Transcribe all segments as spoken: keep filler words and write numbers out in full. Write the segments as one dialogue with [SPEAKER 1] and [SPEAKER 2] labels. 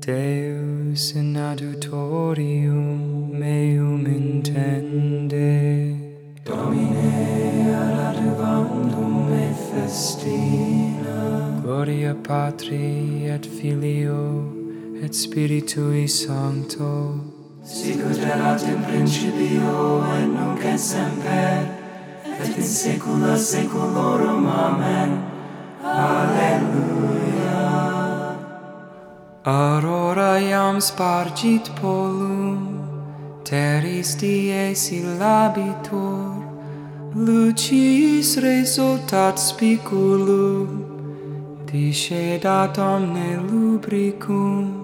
[SPEAKER 1] Deus in adjutorium meum intende.
[SPEAKER 2] Domine ad adjuvandum me festina.
[SPEAKER 1] Gloria Patri et Filio et Spiritui Sancto.
[SPEAKER 2] Sicut erat in principio et nunc et semper et in saecula saeculorum. Amen. Alleluia.
[SPEAKER 1] Aurora iam spargit polum, terris die syllabitur, lucis resultat spiculum, discedat omne lubricum.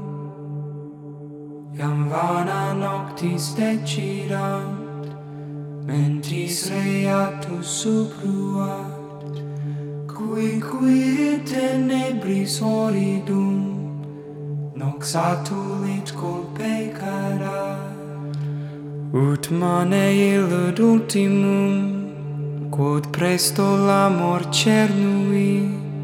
[SPEAKER 1] Iam vana noctis decidant, mentis reatus subruat, cui qui tenebris horridum, nox atulit colpecarat. Ut mane illud ultimum, quod presto l'amor cernui,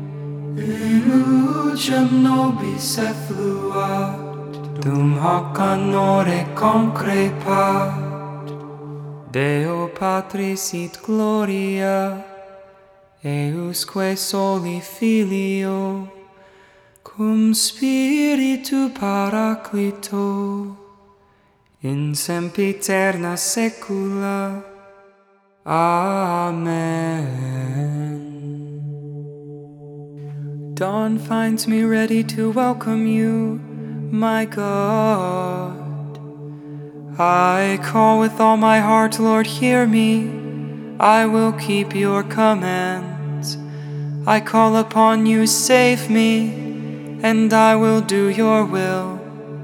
[SPEAKER 1] illudium nobis effluat, dum hoc honore concrepat. Deo Patris et gloria, eiusque soli Filio, cum Spiritu Paraclito, in sempiterna saecula. Amen. Dawn finds me ready to welcome you, my God. I call with all my heart, Lord, hear me. I will keep your commands. I call upon you, save me, and I will do your will.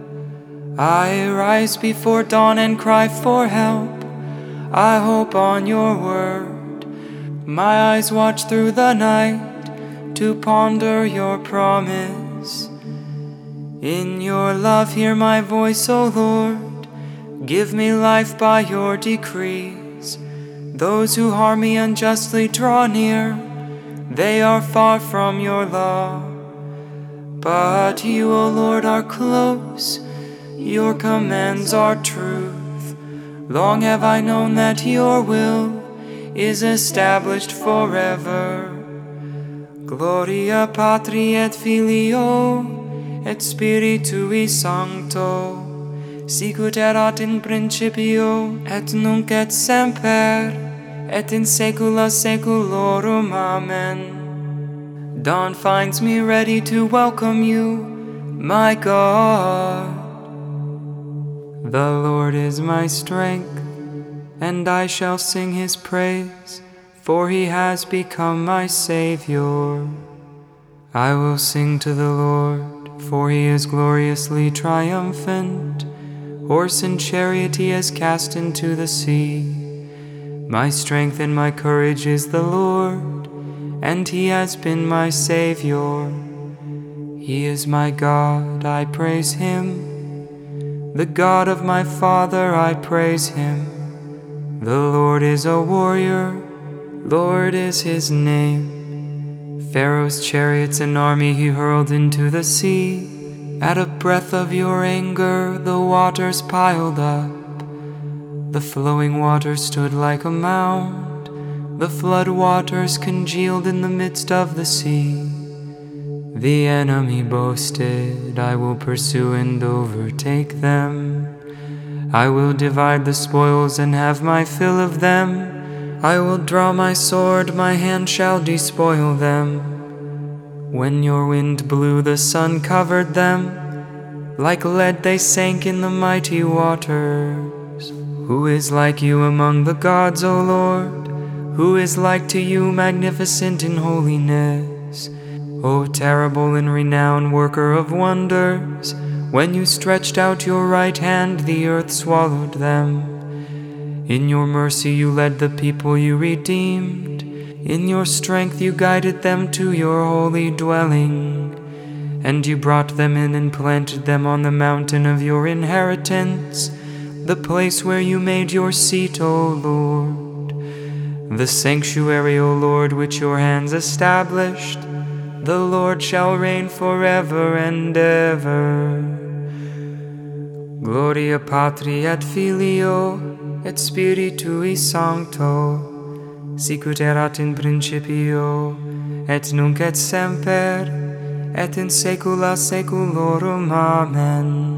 [SPEAKER 1] I rise before dawn and cry for help. I hope on your word. My eyes watch through the night to ponder your promise. In your love hear my voice, O Lord. Give me life by your decrees. Those who harm me unjustly draw near. They are far from your law. But you, O Lord, are close. Your commands are truth. Long have I known that your will is established forever. Gloria Patri et Filio et Spiritui Sancto, sicut erat in principio et nunc et semper et in saecula saeculorum. Amen. Dawn finds me ready to welcome you, my God. The Lord is my strength, and I shall sing his praise, for he has become my Savior. I will sing to the Lord, for he is gloriously triumphant. Horse and chariot he has cast into the sea. My strength and my courage is the Lord, and he has been my Savior. He is my God, I praise him. The God of my father, I praise him. The Lord is a warrior, Lord is his name. Pharaoh's chariots and army he hurled into the sea. At a breath of your anger, the waters piled up. The flowing water stood like a mound. The flood waters congealed in the midst of the sea. The enemy boasted, I will pursue and overtake them. I will divide the spoils and have my fill of them. I will draw my sword, my hand shall despoil them. When your wind blew, the sun covered them. Like lead they sank in the mighty waters. Who is like you among the gods, O Lord? Who is like to you, magnificent in holiness? O terrible in renown, worker of wonders, when you stretched out your right hand, the earth swallowed them. In your mercy you led the people you redeemed. In your strength you guided them to your holy dwelling. And you brought them in and planted them on the mountain of your inheritance, the place where you made your seat, O Lord. The sanctuary, O Lord, which your hands established. The Lord shall reign forever and ever. Gloria Patri et Filio et Spiritui Sancto, sicut erat in principio, et nunc et semper, et in saecula saeculorum. Amen.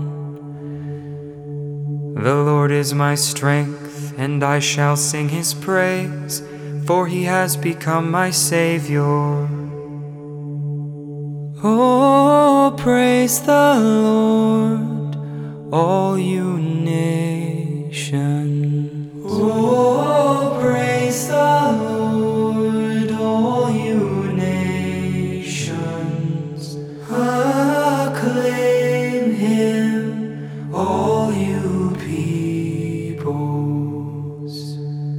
[SPEAKER 1] The Lord is my strength, and I shall sing his praise, for he has become my Savior. Oh, praise the Lord, all you nations. Oh, praise the Lord, all you nations. Acclaim him, all you peoples.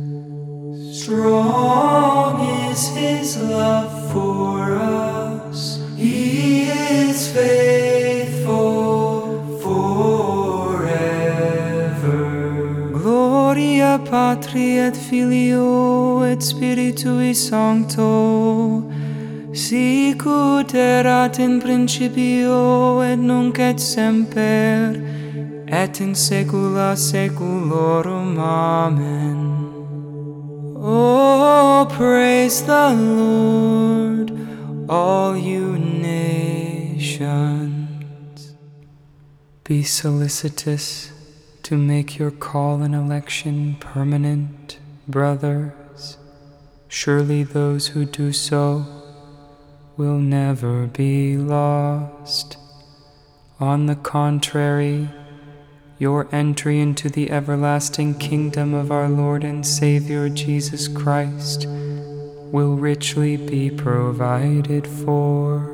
[SPEAKER 1] Strong is his love for us, he is faithful forever. Gloria Patri et Filio et Spiritui Sancto, sicut erat in principio et nunc et semper, et in saecula saeculorum. Amen. Oh, praise the Lord, all you nations. Be solicitous to make your call and election permanent, brothers. Surely those who do so will never be lost. On the contrary, your entry into the everlasting kingdom of our Lord and Savior Jesus Christ will richly be provided for.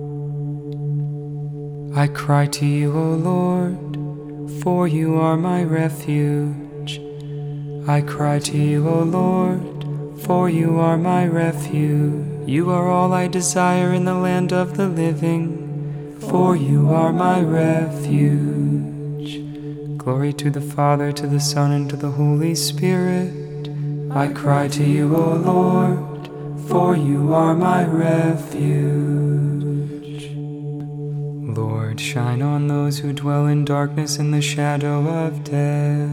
[SPEAKER 1] I cry to you, O Lord, for you are my refuge. I cry to you, O Lord, for you are my refuge. You are all I desire in the land of the living, for you are my refuge. Glory to the Father, to the Son, and to the Holy Spirit. I cry to you, O Lord, for you are my refuge. Lord, shine on those who dwell in darkness and the shadow of death.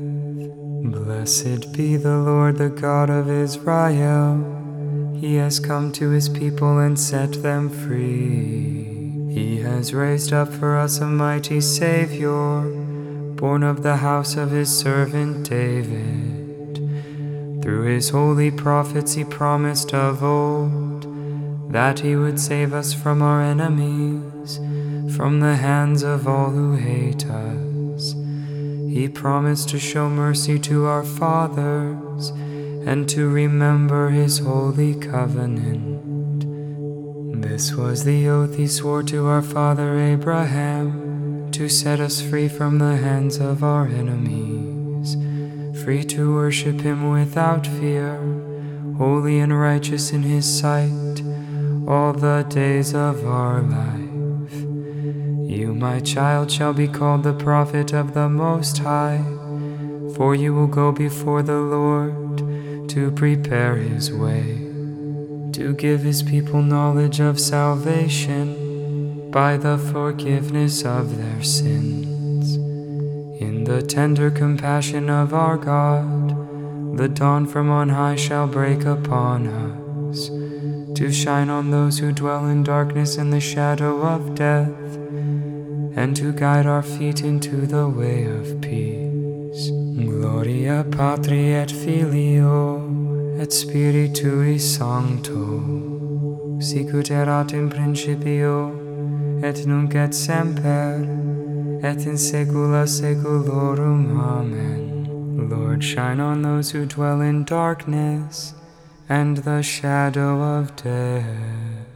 [SPEAKER 1] Blessed be the Lord, the God of Israel. He has come to his people and set them free. He has raised up for us a mighty Savior, born of the house of his servant David. Through his holy prophets he promised of old that he would save us from our enemies, from the hands of all who hate us. He promised to show mercy to our fathers and to remember his holy covenant. This was the oath he swore to our father Abraham, to set us free from the hands of our enemies, free to worship him without fear, holy and righteous in his sight, all the days of our life. You, my child, shall be called the prophet of the Most High, for you will go before the Lord to prepare his way, to give his people knowledge of salvation by the forgiveness of their sins. In the tender compassion of our God, the dawn from on high shall break upon us, to shine on those who dwell in darkness and the shadow of death, and to guide our feet into the way of peace. Gloria Patri et Filio et Spiritui Sancto, sicut erat in principio, et nunc et semper, et in saecula saeculorum. Amen. Lord, shine on those who dwell in darkness and the shadow of death.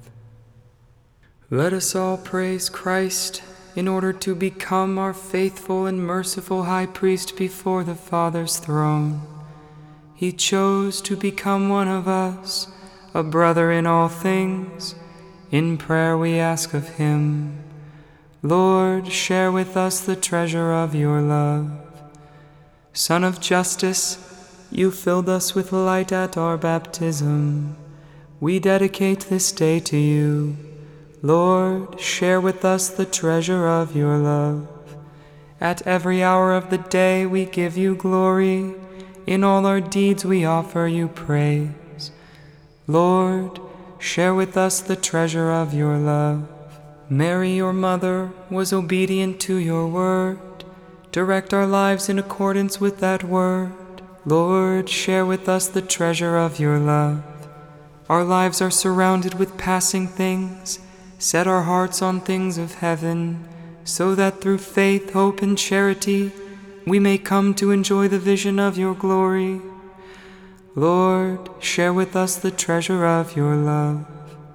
[SPEAKER 1] Let us all praise Christ in order to become our faithful and merciful high priest before the Father's throne. He chose to become one of us, a brother in all things. In prayer we ask of him, Lord, share with us the treasure of your love. Son of justice, you filled us with light at our baptism. We dedicate this day to you. Lord, share with us the treasure of your love. At every hour of the day we give you glory. In all our deeds we offer you praise. Lord, share with us the treasure of your love. Mary, your mother, was obedient to your word. Direct our lives in accordance with that word. Lord, share with us the treasure of your love. Our lives are surrounded with passing things. Set our hearts on things of heaven, so that through faith, hope, and charity we may come to enjoy the vision of your glory. Lord, share with us the treasure of your love.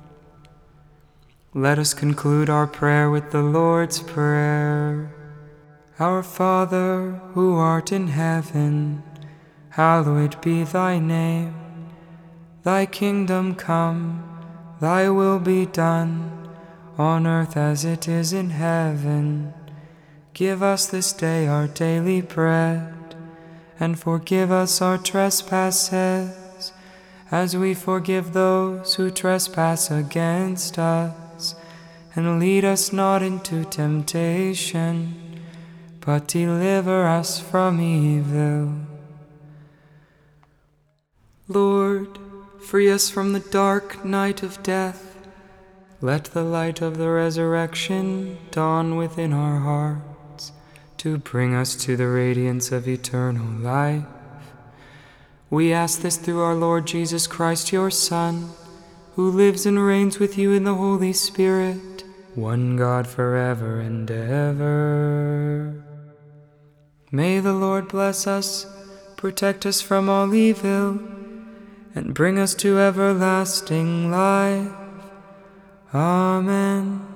[SPEAKER 1] Let us conclude our prayer with the Lord's Prayer. Our Father, who art in heaven, hallowed be thy name. Thy kingdom come, thy will be done, on earth as it is in heaven. Give us this day our daily bread, and forgive us our trespasses, as we forgive those who trespass against us. And lead us not into temptation, but deliver us from evil. Lord, free us from the dark night of death. Let the light of the resurrection dawn within our hearts, to bring us to the radiance of eternal life. We ask this through our Lord Jesus Christ, your Son, who lives and reigns with you in the Holy Spirit, one God forever and ever. May the Lord bless us, protect us from all evil, and bring us to everlasting life. Amen.